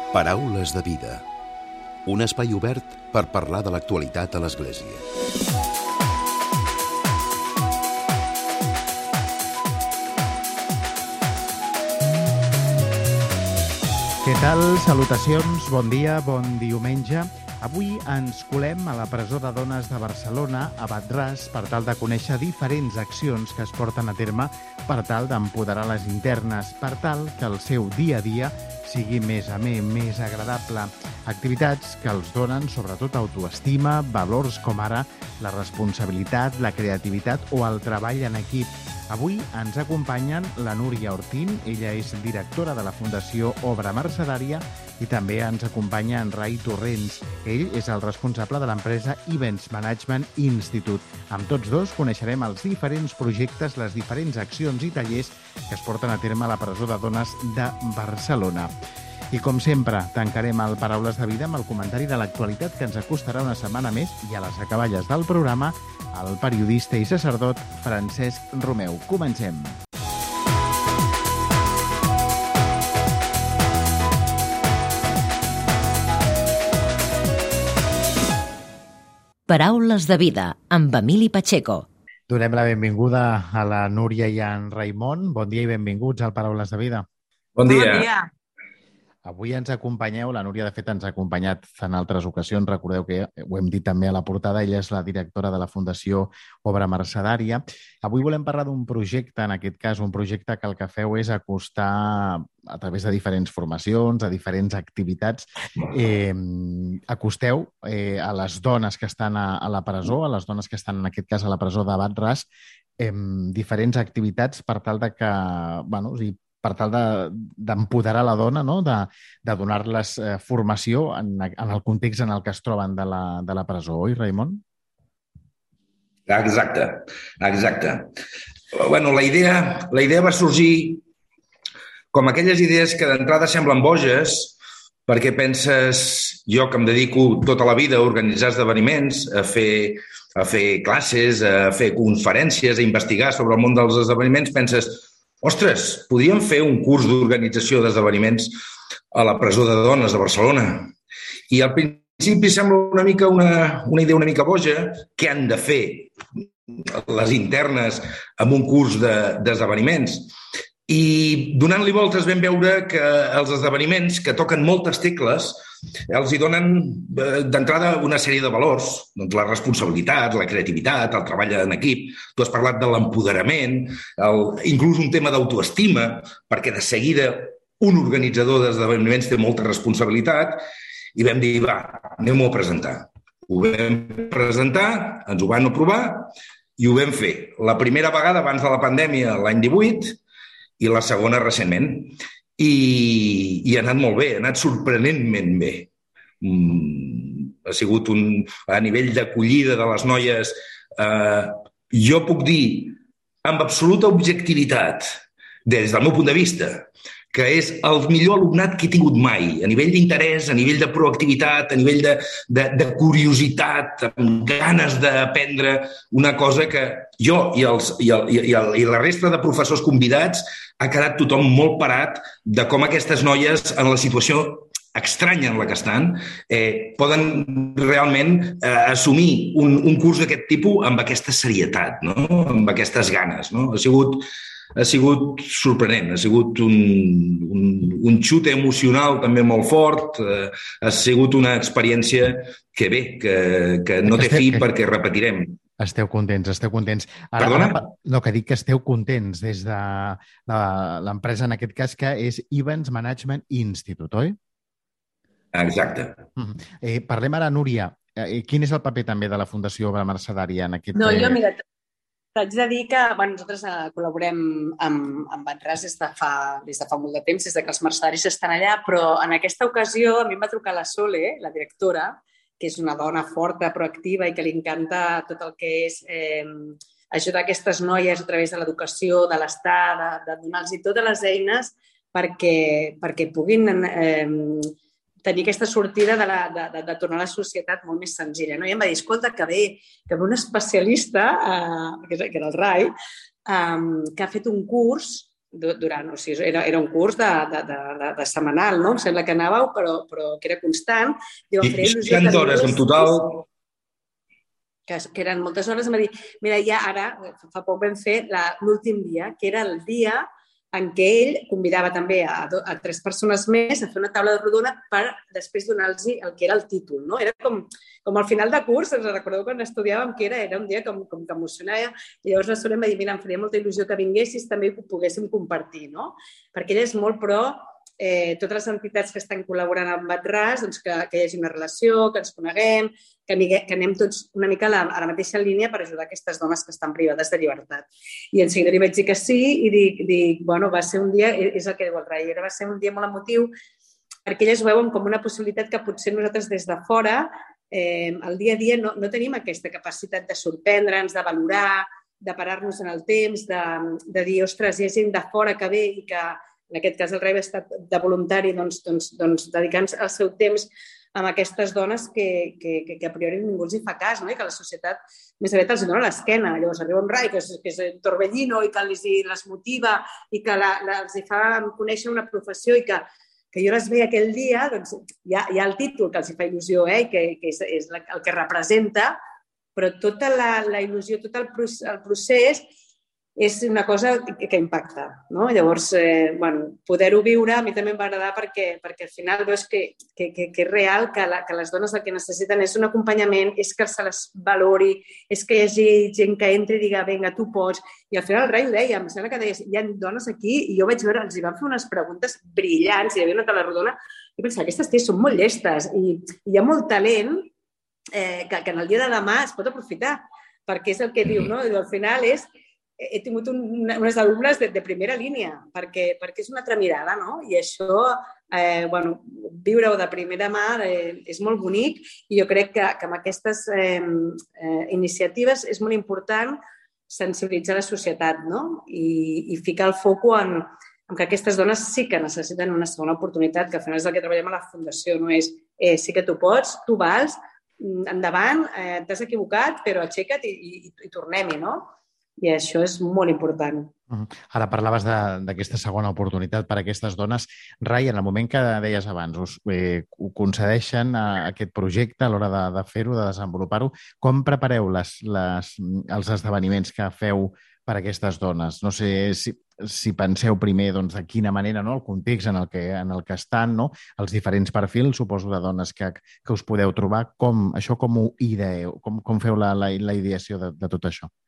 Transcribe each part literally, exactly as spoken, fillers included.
Paraules de vida. Un espai obert per parlar de l'actualitat a l'Església. Què tal? Salutacions, bon dia, bon diumenge. Avui ens colem a la presó de dones de Barcelona, a Bat-ras, per tal de conèixer diferents accions que es porten a terme per tal d'empoderar les internes, per tal que el seu dia a dia sigui més amè, més agradable. Activitats que els donen sobretot autoestima, valors com ara la responsabilitat, la creativitat o el treball en equip. Avui ens acompanyen la Núria Ortín, ella és directora de la Fundació Obra Mercedària, i també ens acompanya en Rai Torrents. Ell és el responsable de l'empresa Events Management Institute. Amb tots dos coneixerem els diferents projectes, les diferents accions i tallers que es porten a terme a la presó de dones de Barcelona. I com sempre, tancarem el Paraules de Vida amb el comentari de l'actualitat que ens acostarà una setmana més i a les acaballes del programa el periodista i sacerdot Francesc Romeu. Comencem. Paraules de Vida, amb Emili Pacheco. Donem la benvinguda a la Núria i a en Raimon. Bon dia i benvinguts al Paraules de Vida. Bon dia. Bon dia. Avui ens acompanyeu, la Núria de fet ens ha acompanyat en altres ocasions, recordeu que ho hem dit també a la portada, ella és la directora de la Fundació Obra Mercedària. Avui volem parlar d'un projecte, en aquest cas un projecte que el que feu és acostar a través de diferents formacions, a diferents activitats, eh, acosteu eh, a les dones que estan a, a la presó, a les dones que estan en aquest cas a la presó de Bat-ras, eh, diferents activitats per tal de que, bueno, o sigui, per tal d'empoderar de, la dona, no? de, de donar-les eh, formació en, en el context en el que es troben de la, de la presó, oi, Raimon? Exacte, exacte. Bueno, la idea, la idea va sorgir com aquelles idees que d'entrada semblen boges, perquè penses, jo que em dedico tota la vida a organitzar esdeveniments, a fer, a fer classes, a fer conferències, a investigar sobre el món dels esdeveniments, penses, ostres, podríem fer un curs d'organització d'esdeveniments a la presó de dones de Barcelona. I al principi sembla una mica una, una idea una mica boja, què han de fer les internes amb un curs d'esdeveniments. I donant-li voltes vam veure que els esdeveniments que toquen moltes tecles els hi donen d'entrada una sèrie de valors, doncs la responsabilitat, la creativitat, el treball en equip. Tu has parlat de l'empoderament, el, inclús un tema d'autoestima, perquè de seguida un organitzador d'esdeveniments té molta responsabilitat, i vam dir, va, anem-ho a presentar. Ho vam presentar, ens ho van aprovar i ho vam fer. La primera vegada abans de la pandèmia, l'any divuit, i la segona recentment. I, i ha anat molt bé, ha anat sorprenentment bé. Mm, ha sigut un... A nivell d'acollida de les noies, eh, jo puc dir amb absoluta objectivitat, des del meu punt de vista, que és el millor alumnat que he tingut mai, a nivell d'interès, a nivell de proactivitat, a nivell de, de, de curiositat, amb ganes d'aprendre una cosa que jo i, els, i, el, i, el, i la resta de professors convidats ha quedat tothom molt parat de com aquestes noies, en la situació estranya en la que estan, eh, poden realment eh, assumir un, un curs d'aquest tipus amb aquesta serietat, no? Amb aquestes ganes. No? Ha sigut... Ha sigut sorprenent, ha sigut un, un, un xut emocional també molt fort, eh, ha sigut una experiència que bé, que, que no té fi perquè repetirem. Esteu contents, esteu contents. Ara, Perdona? Ara, no, que dic que esteu contents des de l'empresa, en aquest cas, que és Events Management Institute, oi? Exacte. Mm-hmm. Eh, parlem ara, Núria. Eh, quin és el paper també de la Fundació Obra Mercedària en aquest... No, jo, mira, t'haig de dir que bueno, nosaltres eh, col·laborem amb, amb Bat-ras des de, fa, des de fa molt de temps, des de que els mercedaris estan allà, però en aquesta ocasió a mi em va trucar la Sole, la directora, que és una dona forta, proactiva i que li encanta tot el que és eh, ajudar aquestes noies a través de l'educació, de l'estar, de, de donar-los totes les eines perquè, perquè puguin eh, tenir aquesta sortida de, la, de, de, de tornar a la societat molt més senzilla. No? I em va dir, escolta, que ve, que ve un especialista, eh, que era el Rai, eh, que ha fet un curs durant, o sigui, era, era un curs de, de, de, de setmanal, no? Em sembla que anàveu, però, però que era constant. Diu, em faria il·lusió seixanta hores en total. Que, que eren moltes hores. Em va dir, mira, ja ara, fa poc vam fer l'últim dia, que era el dia en què ell convidava també a, a tres persones més a fer una taula de rodona per després donar-los el que era el títol, no? Era com, com al final de curs, ens recordeu quan estudiàvem que era, era un dia com, com que emocionava, i llavors la Sora em va dir, mira, em faria molta il·lusió que vinguessis també i ho poguéssim compartir, no? Perquè ella és molt pro, eh, totes les entitats que estan col·laborant amb Batràs, doncs que, que hi hagi una relació, que ens coneguem, que, que anem tots una mica a la, a la mateixa línia per ajudar aquestes dones que estan privades de llibertat. I en seguida li vaig dir que sí i dic, dic bueno, va ser un dia, és el que diu el Rai, va ser un dia molt emotiu perquè elles ho veuen com una possibilitat que potser nosaltres des de fora, eh, el dia a dia, no, no tenim aquesta capacitat de sorprendre'ns, de valorar, de parar-nos en el temps, de, de dir, ostres, hi ha gent de fora que ve i que, en aquest cas el Rai ha estat de voluntari doncs, doncs, doncs, dedicant el seu temps amb aquestes dones que, que, que a priori ningú els hi fa cas, no? I que la societat més aviat els dona l'esquena. Llavors arriba un Rai que és, que és torbellino i que les, les motiva i que la, la, els hi fa conèixer una professió i que, que jo les veia aquell dia, doncs hi ha, hi ha el títol que els hi fa il·lusió, eh? I que, que és, és el que representa, però tota la, la il·lusió, tot el, el procés és una cosa que, que impacta, no? Llavors, eh, bueno, poder-ho viure a mi també em va agradar perquè, perquè al final veus que, que, que, que és real, que, la, que les dones el que necessiten és un acompanyament, és que se les valori, és que hi hagi gent que entri i diga, vinga, tu pots. I al final el Rai ho deia, em sembla que deies, hi ha dones aquí i jo vaig veure, els hi van fer unes preguntes brillants, hi havia una taula rodona, i pensava, aquestes ties són molt llestes i, i hi ha molt talent eh, que, que en el dia de demà es pot aprofitar, perquè és el que diu, no? I al final és he tingut un, unes alumnes de, de primera línia, perquè, perquè és una altra mirada, no? I això, eh, bueno, viure-ho de primera mà eh, és molt bonic i jo crec que, que amb aquestes eh, eh, iniciatives és molt important sensibilitzar la societat, no? I, i ficar el foco en, en que aquestes dones sí que necessiten una segona oportunitat, que al final és el que treballem a la Fundació, no és eh, sí que tu pots, tu vals, endavant, eh, t'has equivocat, però aixeca't i, i, i tornem-hi, no? I això és molt important. Ara parlaves d'aquesta segona oportunitat per a aquestes dones. Rai, en el moment que deies abans, us eh, ho concedeixen a aquest projecte a l'hora de, de fer-ho, de desenvolupar-ho. Com prepareu les, les, els esdeveniments que feu per a aquestes dones? No sé si, si penseu primer doncs, de quina manera, no? El context en el que, en el que estan, no? Els diferents perfils, suposo, de dones que, que us podeu trobar. Com, això com ho ideeu? Com, com feu la, la, la ideació de, de tot això?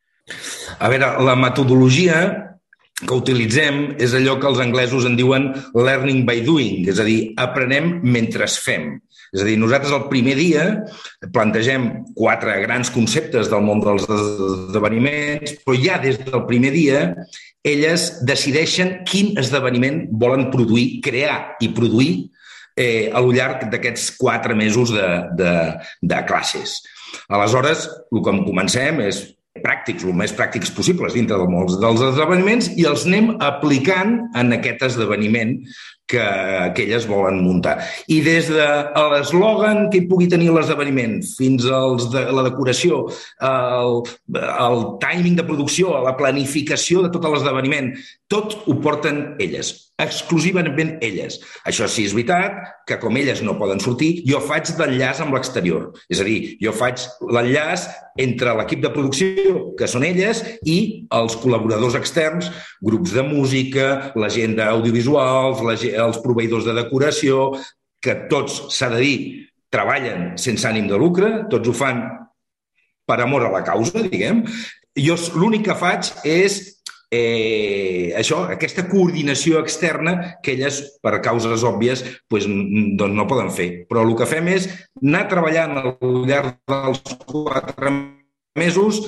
A veure, la metodologia que utilitzem és allò que els anglesos en diuen learning by doing, és a dir, aprenem mentre fem. És a dir, nosaltres el primer dia plantegem quatre grans conceptes del món dels esdeveniments, però ja des del primer dia elles decideixen quin esdeveniment volen produir, crear i produir eh, a lo llarg d'aquests quatre mesos de, de, de classes. Aleshores, el que comencem és pràctics, el més pràctics possibles dintre del món dels esdeveniments i els anem aplicant en aquest esdeveniment que, que elles volen muntar. I des de l'eslògan que hi pugui tenir l'esdeveniment fins a de, la decoració, el, el timing de producció, la planificació de tot l'esdeveniment, tot ho porten elles, exclusivament elles. Això sí, és veritat que com elles no poden sortir, jo faig d'enllaç amb l'exterior. És a dir, jo faig l'enllaç entre l'equip de producció, que són elles, i els col·laboradors externs, grups de música, la gent d'audiovisuals, la gent, els proveïdors de decoració, que tots, s'ha de dir, treballen sense ànim de lucre, tots ho fan per amor a la causa, diguem. Jo l'únic que faig és Eh, això, aquesta coordinació externa que elles, per causes òbvies, doncs, doncs no poden fer. Però el que fem és anar treballant al llarg dels quatre mesos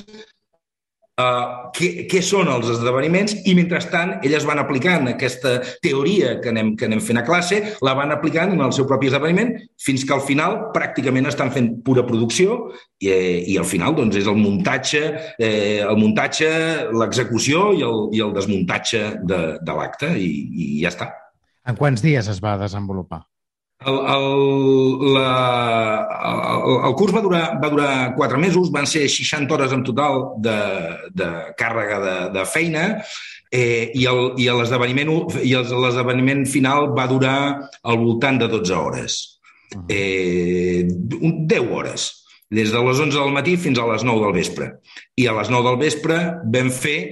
Uh, què, què són els esdeveniments i, mentrestant, elles van aplicant aquesta teoria que anem, que anem fent a classe, la van aplicant en el seu propi esdeveniment fins que al final pràcticament estan fent pura producció i, i al final doncs, és el muntatge, eh, el muntatge, l'execució i el, i el desmuntatge de, de l'acte i, i ja està. En quants dies es va desenvolupar? El, el, la, el, el curs va durar, va durar quatre mesos, van ser seixanta hores en total de, de càrrega de, de feina, eh, i el- i l'esdeveniment i el- l'esdeveniment final va durar al voltant de dotze hores. Eh, un- deu hores, des de les onze del matí fins a les nou del vespre. I a les nou del vespre vam fer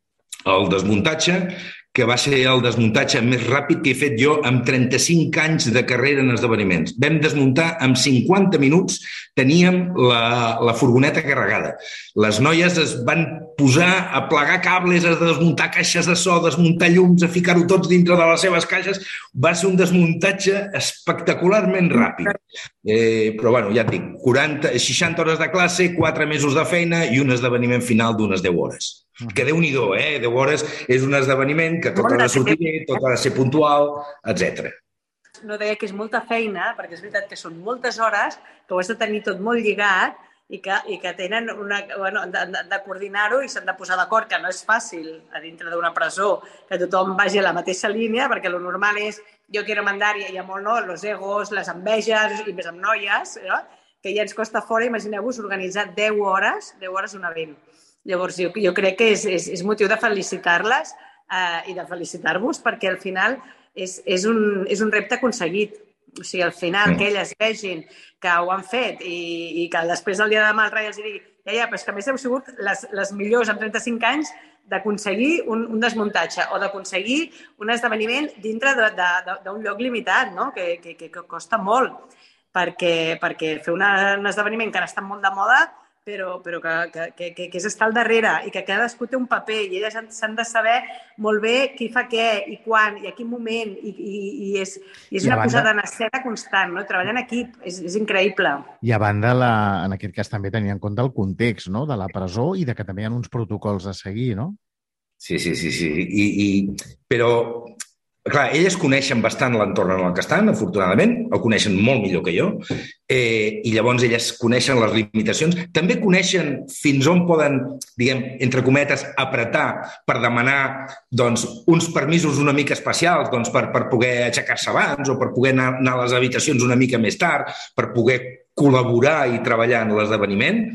el desmuntatge, que va ser el desmuntatge més ràpid que he fet jo amb trenta-cinc anys de carrera en esdeveniments. Vam desmuntar en cinquanta minuts, teníem la, la furgoneta carregada. Les noies es van posar a plegar cables, a desmuntar caixes de so, a desmuntar llums, a ficar-ho tots dintre de les seves caixes. Va ser un desmuntatge espectacularment ràpid. Eh, però, bueno, ja et dic, quaranta, seixanta hores de classe, quatre mesos de feina i un esdeveniment final d'unes deu hores. Que Déu-n'hi-do, eh? deu hores és un esdeveniment que tot ha de sortir bé, tot ha de ser puntual, etcètera. No deia que és molta feina, perquè és veritat que són moltes hores, que ho has de tenir tot molt lligat i que, i que tenen una... Bueno, de, de, de coordinar-ho i s'han de posar d'acord, que no és fàcil a dintre d'una presó que tothom vagi a la mateixa línia, perquè lo normal és jo quiero mandar i hi ha molt, no? Los egos, les enveges, i més amb noies, no? Que ja ens costa fora, imagineu-vos, organitzar deu hores, deu hores un event. Llavors, jo, jo crec que és, és, és motiu de felicitar-les eh, i de felicitar-vos perquè al final és, és, un, és un repte aconseguit. O sigui, al final que elles vegin que ho han fet i, i que després del dia de demà el rei els digui ja, ja, però és que a més heu sigut les, les millors en trenta-cinc anys d'aconseguir un, un desmuntatge o d'aconseguir un esdeveniment dintre d'un lloc limitat, no? que, que, que costa molt, perquè, perquè fer una, un esdeveniment que ara està molt de moda però, però que, que, que, que és estar al darrere i que cadascú té un paper i elles s'han de saber molt bé qui fa què i quan i a quin moment i, i, i és, i és I a una banda- posada en escena constant, no? Treballar en equip és, és increïble. I a banda, la, en aquest cas també tenir en compte el context, no?, de la presó i de que també hi ha uns protocols a seguir, no? Sí, sí, sí, sí. I, i, però, clar, elles coneixen bastant l'entorn en el que estan, afortunadament, el coneixen molt millor que jo, eh, i llavors elles coneixen les limitacions. També coneixen fins on poden, diguem, entre cometes, apretar per demanar doncs, uns permisos una mica especials doncs, per, per poder aixecar-se abans o per poder anar, anar a les habitacions una mica més tard, per poder col·laborar i treballar en l'esdeveniment.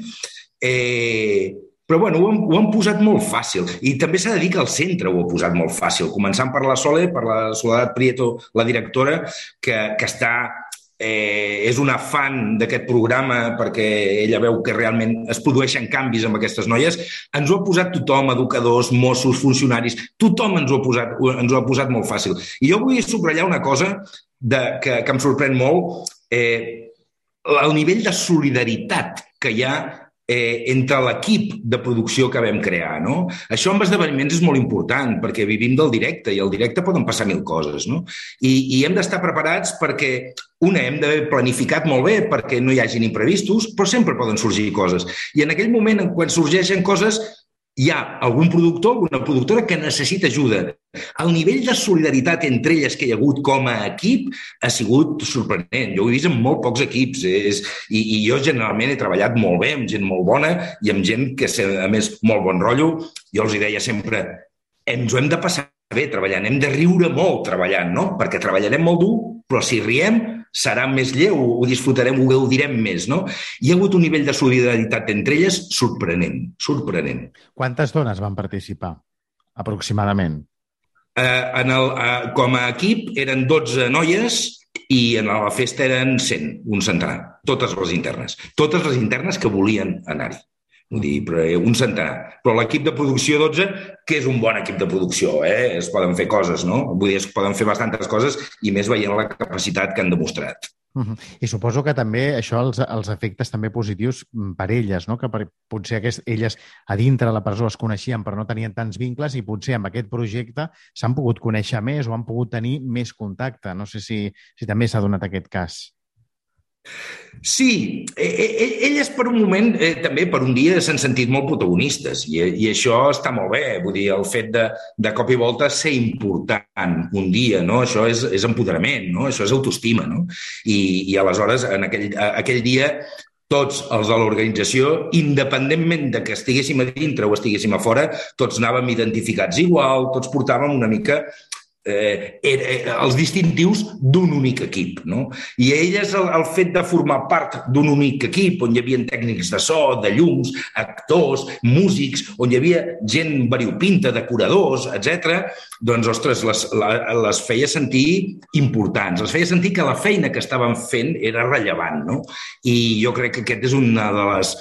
Eh, Però, bueno, ho han, ho han posat molt fàcil. I també s'ha de dir que el centre ho ha posat molt fàcil, començant per la Sole, per la Soledad Prieto, la directora, que, que està, eh, és una fan d'aquest programa perquè ella veu que realment es produeixen canvis amb aquestes noies. Ens ho ha posat tothom, educadors, Mossos, funcionaris, tothom ens ho ha posat, ens ho ha posat molt fàcil. I jo vull subratllar una cosa de, que, que em sorprèn molt, eh, el nivell de solidaritat que hi ha eh, entre l'equip de producció que vam crear, no? Això amb esdeveniments és molt important perquè vivim del directe i al directe poden passar mil coses, no? I, i hem d'estar preparats perquè, una, hem d'haver planificat molt bé perquè no hi hagin imprevistos, però sempre poden sorgir coses. I en aquell moment, quan sorgeixen coses, hi ha algun productor, alguna productora que necessita ajuda. El nivell de solidaritat entre elles que hi ha hagut com a equip ha sigut sorprenent. Jo ho he vist en molt pocs equips és, i, i jo generalment he treballat molt bé amb gent molt bona i amb gent que, a més, molt bon rotllo. Jo els hi deia sempre, ens ho hem de passar bé treballant, hem de riure molt treballant, no? Perquè treballarem molt dur, però si riem serà més lleu, ho disfrutarem, ho gaudirem més, no? Hi ha hagut un nivell de solidaritat entre elles sorprenent, sorprenent. Quantes dones van participar, aproximadament? Eh, en el, eh, com a equip eren dotze noies i en la festa eren cent, un centenar, totes les internes. Totes les internes que volien anar-hi. Vull dir, però un centenar. Però l'equip de producció dotze, que és un bon equip de producció, eh? Es poden fer coses, no? Vull dir, es poden fer bastantes coses i més veient la capacitat que han demostrat. Uh-huh. I suposo que també això, els, els efectes també positius per elles, no? Que per, potser aquest, elles a dintre de la presó es coneixien però no tenien tants vincles i potser amb aquest projecte s'han pogut conèixer més o han pogut tenir més contacte. No sé si, si també s'ha donat aquest cas. Sí, elles per un moment, eh, també per un dia s'han sentit molt protagonistes i, i això està molt bé, vull dir, el fet de, de cop i volta ser important un dia, no? Això és, és empoderament, no? Això és autoestima, no? I, i aleshores, en aquell, aquell dia, tots els de l'organització, independentment de que estiguéssim a dintre o estiguéssim a fora, tots anàvem identificats igual, tots portàvem una mica eh, era, els distintius d'un únic equip, no? I a elles el, el fet de formar part d'un únic equip, on hi havia tècnics de so, de llums, actors, músics, on hi havia gent variopinta, decoradors, etcètera, doncs, ostres, les, les feia sentir importants, les feia sentir que la feina que estaven fent era rellevant, no? I jo crec que aquest és una de les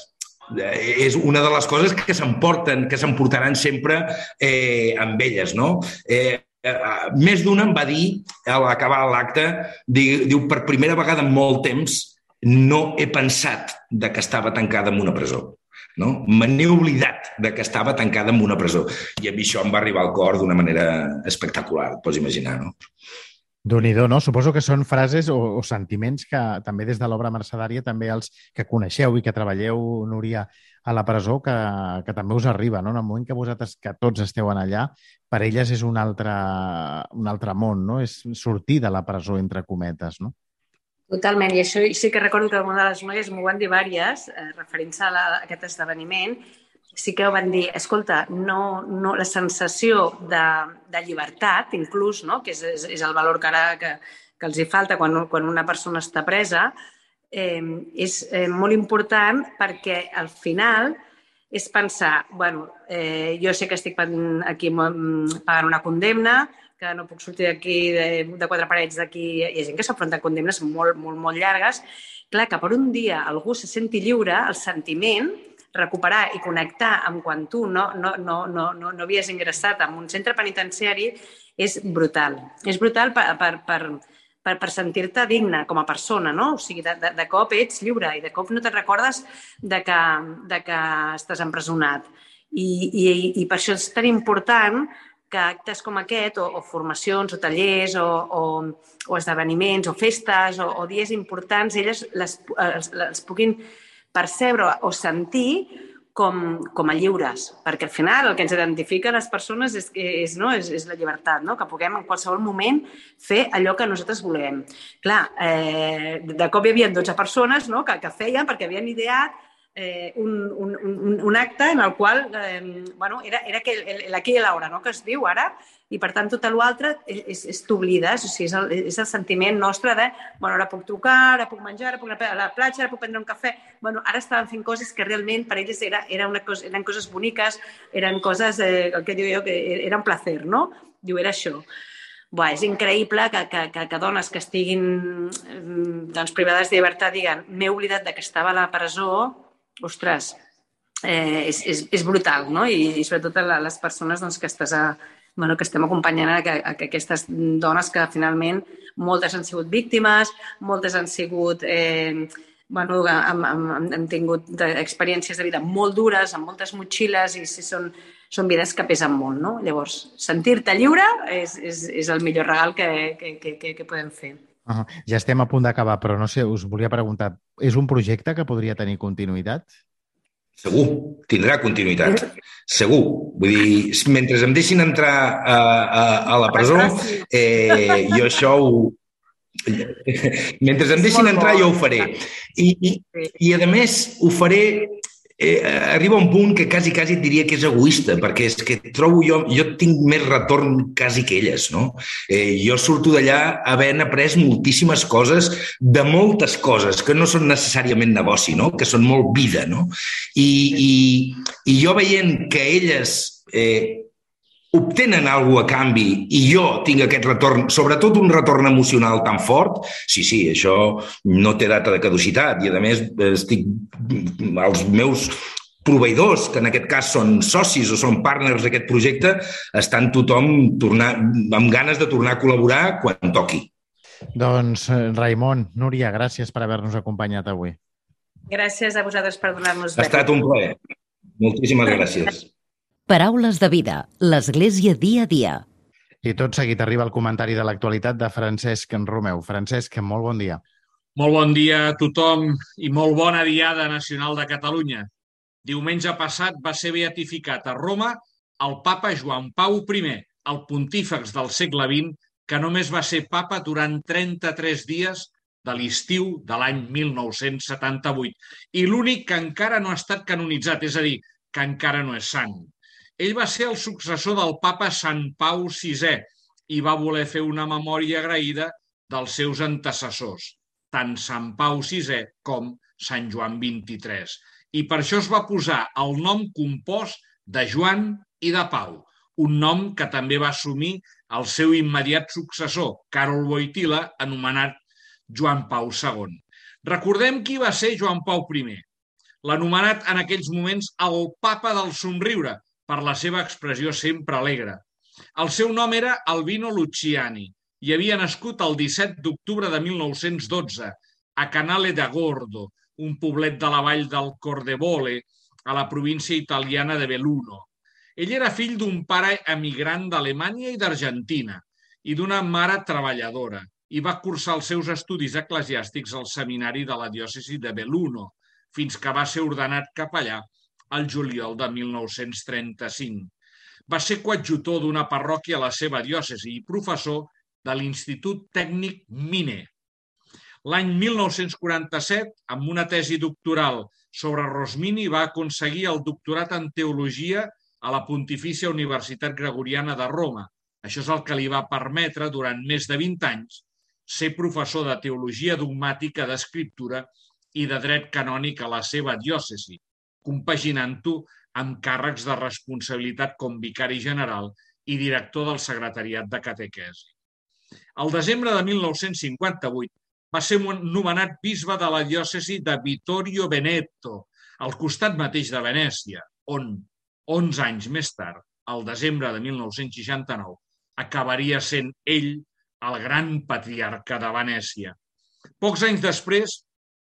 és una de les coses que s'emporten, que s'emportaran sempre eh, amb elles, no? Eh, eh, més d'una em va dir, a l'acabar l'acte, diu, diu, per primera vegada en molt temps no he pensat de que estava tancada en una presó. No? Me n'he oblidat de que estava tancada en una presó. I a mi això em va arribar al cor d'una manera espectacular, et pots imaginar, no? Déu-n'hi-do, no? Suposo que són frases o, o sentiments que també des de l'obra mercedària també els que coneixeu i que treballeu, Núria, a la presó, que, que també us arriba, no? En el moment que vosaltres, que tots esteu allà, per elles és un altre, un altre món, no? És sortir de la presó, entre cometes, no? Totalment, i això sí que recordo que una de les noies m'ho van dir diverses, eh, referint-se a, la, a aquest esdeveniment, sí que van dir, escolta, no, no, la sensació de, de llibertat, inclús, no? Que és, és, és el valor que ara que, que els hi falta quan, quan una persona està presa, eh, és eh, molt important perquè al final és pensar, bueno, eh, jo sé que estic aquí pagant una condemna, que no puc sortir d'aquí, de, de quatre parets d'aquí, hi ha gent que s'afronta a condemnes molt, molt, molt llargues. Clar, que per un dia algú se senti lliure, el sentiment, recuperar i connectar amb quan tu no, no, no, no, no, no havies ingressat en un centre penitenciari és brutal. És brutal per, per, per, per, per sentir-te digne com a persona, no? O sigui, de, de, de cop ets lliure i de cop no te'n recordes de que, de que estàs empresonat. I, i, I per això és tan important que actes com aquest, o, o formacions, o tallers, o, o, o esdeveniments, o festes, o, o dies importants, elles les, les, les puguin percebre o sentir com, com a lliures, perquè al final el que ens identifica les persones és, és, no? és, és la llibertat, no? Que puguem en qualsevol moment fer allò que nosaltres volem. Clar, eh, de cop hi havia dotze persones, no? que, que feien perquè havien ideat eh, un, un, un, un acte en el qual eh, bueno, era, era l'aquí i l'hora, no? Que es diu ara, i per tant tot l'altre és, és t'oblides, o sigui, és, el, és el sentiment nostre de, bueno, ara puc trucar, ara puc menjar, ara puc anar a la platja, ara puc prendre un cafè. Bueno, ara estaven fent coses que realment per ells era, era una cosa, eren coses boniques, eren coses, eh, el que diu jo, que era un placer, no? Diu, era això. Buah, és increïble que, que, que, que dones que estiguin doncs, privades de llibertat diguen m'he oblidat de que estava a la presó, ostres, eh, és, és, és brutal, no? I, i sobretot a les persones doncs, que estàs a Bueno, que estem acompanyant a, que, a que aquestes dones que finalment moltes han sigut víctimes, moltes han sigut, eh, bueno, han, han, han tingut experiències de vida molt dures, amb moltes motxilles i si són, són vides que pesen molt, no? Llavors, sentir-te lliure és, és, és el millor regal que, que, que, que podem fer. Uh-huh. Ja estem a punt d'acabar, però no sé, us volia preguntar, és un projecte que podria tenir continuïtat? Segur, tindrà continuïtat, segur. Vull dir, mentre em deixin entrar a, a, a la presó, eh, jo això ho... Mentre em deixin entrar jo ho faré. I, i, i a més, ho faré... Eh, arriba un punt que quasi, quasi et diria que és egoista, perquè és que trobo jo, jo tinc més retorn quasi que elles, no? Eh, jo surto d'allà havent après moltíssimes coses, de moltes coses, que no són necessàriament negoci, no? Que són molt vida, no? I, i, i jo veient que elles eh, obtenen alguna cosa a canvi i jo tinc aquest retorn, sobretot un retorn emocional tan fort, sí, sí, això no té data de caducitat i a més estic, els meus proveïdors, que en aquest cas són socis o són partners d'aquest projecte, estan tothom tornar, amb ganes de tornar a col·laborar quan toqui. Doncs, Raimon, Núria, gràcies per haver-nos acompanyat avui. Gràcies a vosaltres per donar-nos... Ha estat un plaer. Moltíssimes gràcies. Paraules de vida, l'Església dia a dia. I tot seguit arriba el comentari de l'actualitat de Francesc Romeu. Francesc, molt bon dia. Molt bon dia a tothom i molt bona Diada Nacional de Catalunya. Diumenge passat va ser beatificat a Roma el papa Joan Pau primer, el pontífex del segle vint, que només va ser papa durant trenta-tres dies de l'estiu de l'any mil nou-cents setanta-vuit i l'únic que encara no ha estat canonitzat, és a dir, que encara no és sant. Ell va ser el successor del papa Sant Pau sisè, i va voler fer una memòria agraïda dels seus antecessors, tant Sant Pau sisè com Sant Joan vint-i-tres. I per això es va posar el nom compost de Joan i de Pau, un nom que també va assumir el seu immediat successor, Karol Wojtyła, anomenat Joan Pau segon. Recordem qui va ser Joan Pau primer, l'anomenat en aquells moments el papa del somriure, per la seva expressió sempre alegre. El seu nom era Albino Luciani i havia nascut el disset d'octubre de mil nou-cents dotze a Canale d'Agordo, un poblet de la vall del Cordevole, a la província italiana de Belluno. Ell era fill d'un pare emigrant d'Alemanya i d'Argentina i d'una mare treballadora i va cursar els seus estudis eclesiàstics al seminari de la diòcesi de Belluno, fins que va ser ordenat capellà al juliol de mil nou-cents trenta-cinc. Va ser coadjutor d'una parròquia a la seva diòcesi i professor de l'Institut Tècnic Miner. L'any mil nou-cents quaranta-set, amb una tesi doctoral sobre Rosmini, va aconseguir el doctorat en Teologia a la Pontifícia Universitat Gregoriana de Roma. Això és el que li va permetre, durant més de vint anys, ser professor de Teologia Dogmàtica d'Escriptura i de Dret Canònic a la seva diòcesi, compaginant-ho amb càrrecs de responsabilitat com vicari general i director del secretariat de catequesi. Al desembre de mil nou-cents cinquanta-vuit va ser nomenat bisbe de la diòcesi de Vittorio Veneto, al costat mateix de Venècia, on, onze anys més tard, al desembre de mil nou-cents seixanta-nou, acabaria sent ell el gran patriarca de Venècia. Pocs anys després,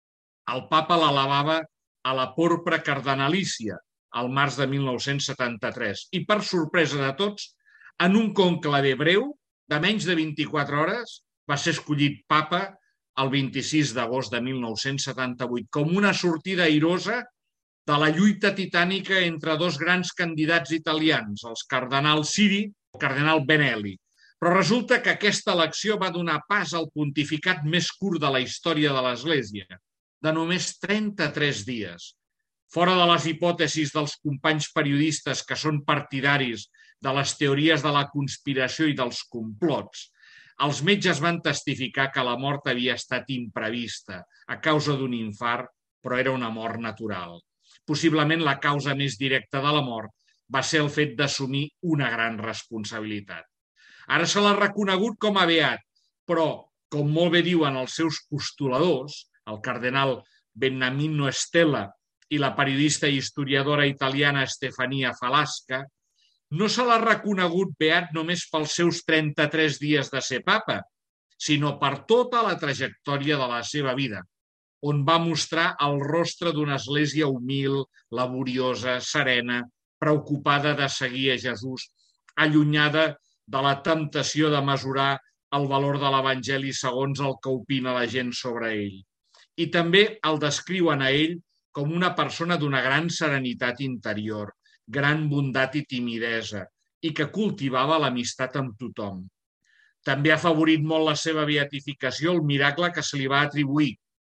el papa l'elevava a la porpra cardenalícia, al març de mil nou-cents setanta-tres, i per sorpresa de tots, en un conclave breu, de menys de vint-i-quatre hores, va ser escollit papa el vint-i-sis d'agost de mil nou-cents setanta-vuit, com una sortida airosa de la lluita titànica entre dos grans candidats italians, els cardenal Siri i el cardenal Benelli. Però resulta que aquesta elecció va donar pas al pontificat més curt de la història de l'Església, de només trenta-tres dies. Fora de les hipòtesis dels companys periodistes que són partidaris de les teories de la conspiració i dels complots, els metges van testificar que la mort havia estat imprevista a causa d'un infart, però era una mort natural. Possiblement la causa més directa de la mort va ser el fet d'assumir una gran responsabilitat. Ara se l'ha reconegut com a beat, però, com molt bé diuen els seus postuladors, el cardenal Beniamino Stella i la periodista i historiadora italiana Stefania Falasca, no se l'ha reconegut beat només pels seus trenta-tres dies de ser papa, sinó per tota la trajectòria de la seva vida, on va mostrar el rostre d'una església humil, laboriosa, serena, preocupada de seguir a Jesús, allunyada de la temptació de mesurar el valor de l'Evangeli segons el que opina la gent sobre ell. I també el descriuen a ell com una persona d'una gran serenitat interior, gran bondat i timidesa, i que cultivava l'amistat amb tothom. També ha favorit molt la seva beatificació el miracle que se li va atribuir,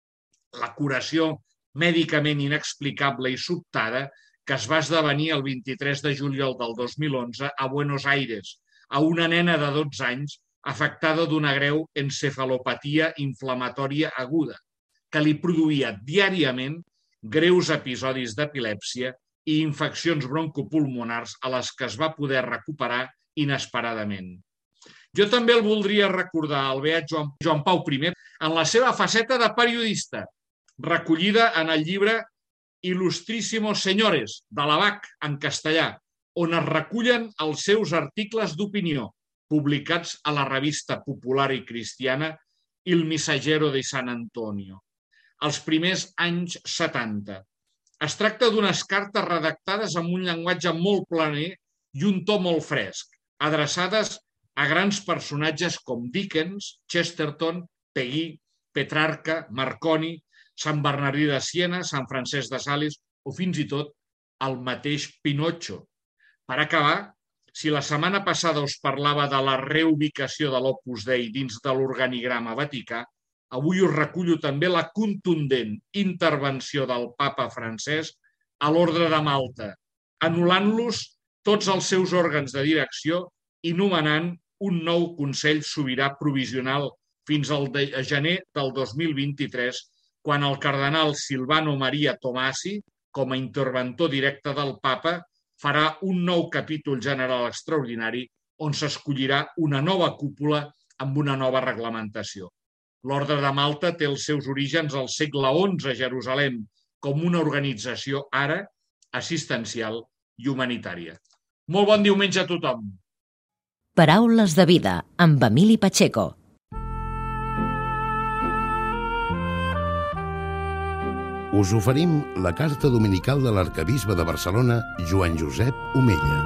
la curació mèdicament inexplicable i sobtada que es va esdevenir el vint-i-tres de juliol del dos mil onze a Buenos Aires, a una nena de dotze anys afectada d'una greu encefalopatia inflamatòria aguda, que li produïa diàriament greus episodis d'epilèpsia i infeccions broncopulmonars a les que es va poder recuperar inesperadament. Jo també el voldria recordar, el beat Joan, Joan Pau primer, en la seva faceta de periodista, recollida en el llibre Il·lustríssimos Señores, de l'Abac, en castellà, on es recullen els seus articles d'opinió, publicats a la revista popular i cristiana Il Messaggero de San Antonio, els primers anys setanta. Es tracta d'unes cartes redactades amb un llenguatge molt planer i un to molt fresc, adreçades a grans personatges com Dickens, Chesterton, Peggy, Petrarca, Marconi, Sant Bernardí de Siena, Sant Francesc de Sales o fins i tot el mateix Pinocchio. Per acabar, si la setmana passada us parlava de la reubicació de l'Opus Dei dins de l'organigrama vaticà, avui us recullo també la contundent intervenció del papa francès a l'Ordre de Malta, anul·lant-los tots els seus òrgans de direcció i nomenant un nou Consell Sobirà Provisional fins al de gener del dos mil vint-i-tres, quan el cardenal Silvano Maria Tomasi, com a interventor directe del papa, farà un nou capítol general extraordinari on s'escollirà una nova cúpula amb una nova reglamentació. L'Orde de Malta té els seus orígens al segle onze a Jerusalem com una organització ara assistencial i humanitària. Molt bon diumenge a tothom. Paraules de vida amb Emili Pacheco. Us oferim la carta dominical de l'arquebisbe de Barcelona, Joan Josep Omella.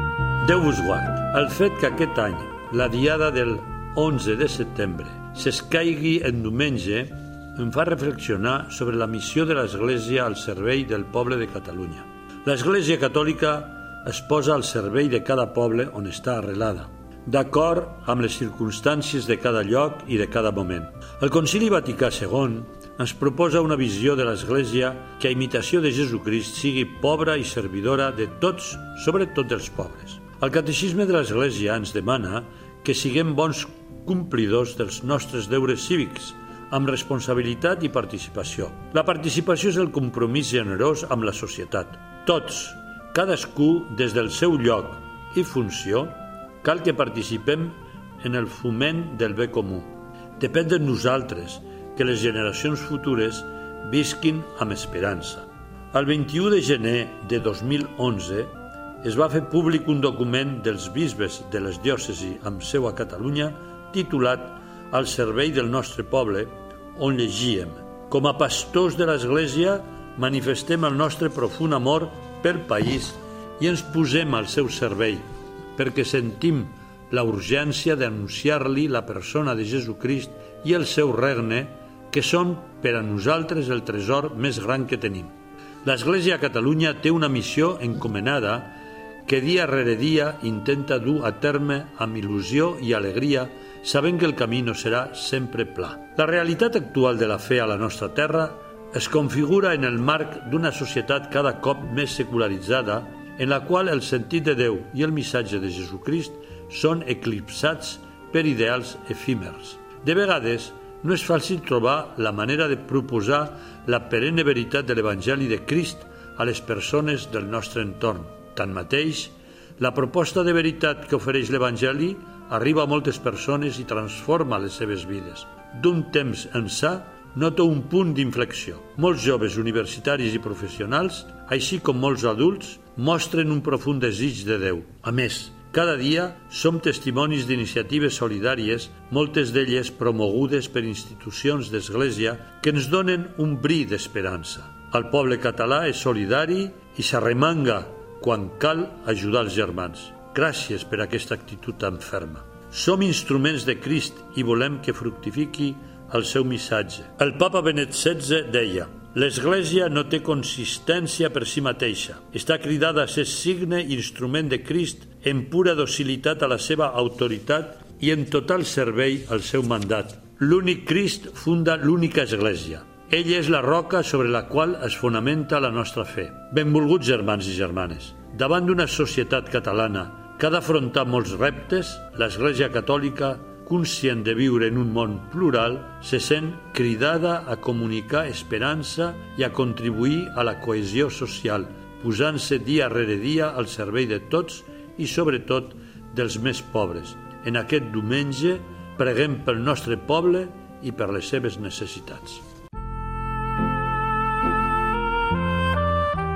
Déu vos guard. El fet que aquest any la diada del onze de setembre s'escaigui en diumenge em fa reflexionar sobre la missió de l'Església al servei del poble de Catalunya. L'Església Catòlica es posa al servei de cada poble on està arrelada, d'acord amb les circumstàncies de cada lloc i de cada moment. El Concili Vaticà segon ens proposa una visió de l'Església que, a imitació de Jesucrist, sigui pobra i servidora de tots, sobretot dels pobres. El Catecisme de l'Església ens demana que siguem bons complidors dels nostres deures cívics, amb responsabilitat i participació. La participació és el compromís generós amb la societat. Tots, cadascú des del seu lloc i funció, cal que participem en el foment del bé comú. Depèn de nosaltres que les generacions futures visquin amb esperança. El vint-i-u de gener de dos mil onze es va fer públic un document dels bisbes de les diòcesis amb seu a Catalunya titulat Al servei del nostre poble, on llegíem: com a pastors de l'Església manifestem el nostre profund amor pel país i ens posem al seu servei, perquè sentim la urgència d'anunciar-li la persona de Jesucrist i el seu regne, que són per a nosaltres el tresor més gran que tenim. L'Església a Catalunya té una missió encomanada que dia rere dia intenta dur a terme amb il·lusió i alegria, sabent que el camí no serà sempre pla. La realitat actual de la fe a la nostra terra es configura en el marc d'una societat cada cop més secularitzada, en la qual el sentit de Déu i el missatge de Jesucrist són eclipsats per ideals efímers. De vegades, no és fàcil trobar la manera de proposar la perenne veritat de l'Evangeli de Crist a les persones del nostre entorn. Tanmateix, la proposta de veritat que ofereix l'Evangeli arriba a moltes persones i transforma les seves vides. D'un temps ençà, nota un punt d'inflexió. Molts joves universitaris i professionals, així com molts adults, mostren un profund desig de Déu. A més, cada dia som testimonis d'iniciatives solidàries, moltes d'elles promogudes per institucions d'església que ens donen un bri d'esperança. El poble català és solidari i s'arremanga quan cal ajudar els germans. Gràcies per aquesta actitud tan ferma. Som instruments de Crist i volem que fructifiqui el seu missatge. El papa Benet setze deia: l'Església no té consistència per si mateixa. Està cridada a ser signe i instrument de Crist en pura docilitat a la seva autoritat i en total servei al seu mandat. L'únic Crist funda l'única Església. Ell és la roca sobre la qual es fonamenta la nostra fe. Benvolguts germans i germanes, davant d'una societat catalana que ha d'afrontar molts reptes, l'Església Catòlica, conscient de viure en un món plural, se sent cridada a comunicar esperança i a contribuir a la cohesió social, posant-se dia rere dia al servei de tots i, sobretot, dels més pobres. En aquest diumenge, preguem pel nostre poble i per les seves necessitats.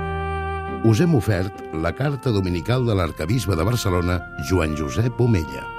Us hem ofert la carta dominical de l'arquebisbe de Barcelona, Joan Josep Omella.